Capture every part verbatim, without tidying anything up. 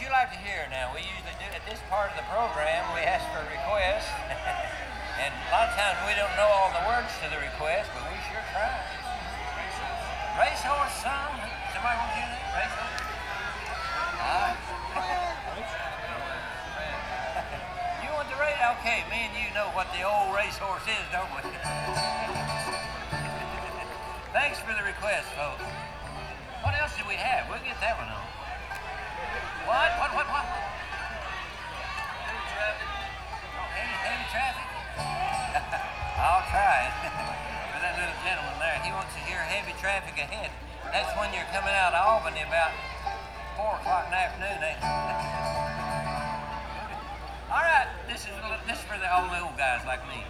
you like to hear now? We usually do at this part of the program, we ask for requests. And a lot of times we don't know all the words to the request, but we sure try. Racehorse song? Somebody want to hear that? Racehorse? Uh, you want the race? Okay, me and you know what the old racehorse is, don't we? Thanks for the request, folks. What else do we have? We'll get that one on. What? What? What? What? Heavy traffic. Oh, heavy, heavy traffic? I'll try it. For that little gentleman there, he wants to hear heavy traffic ahead. That's when you're coming out of Albany about four o'clock in the afternoon, ain't it? All right, this is this is for the old old guys like me.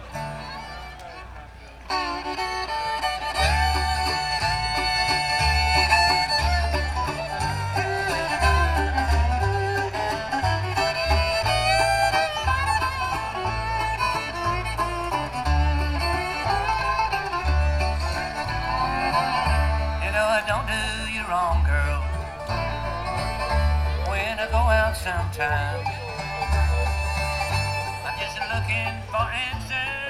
Don't do you wrong, girl. When I go out sometimes, I'm just looking for answers.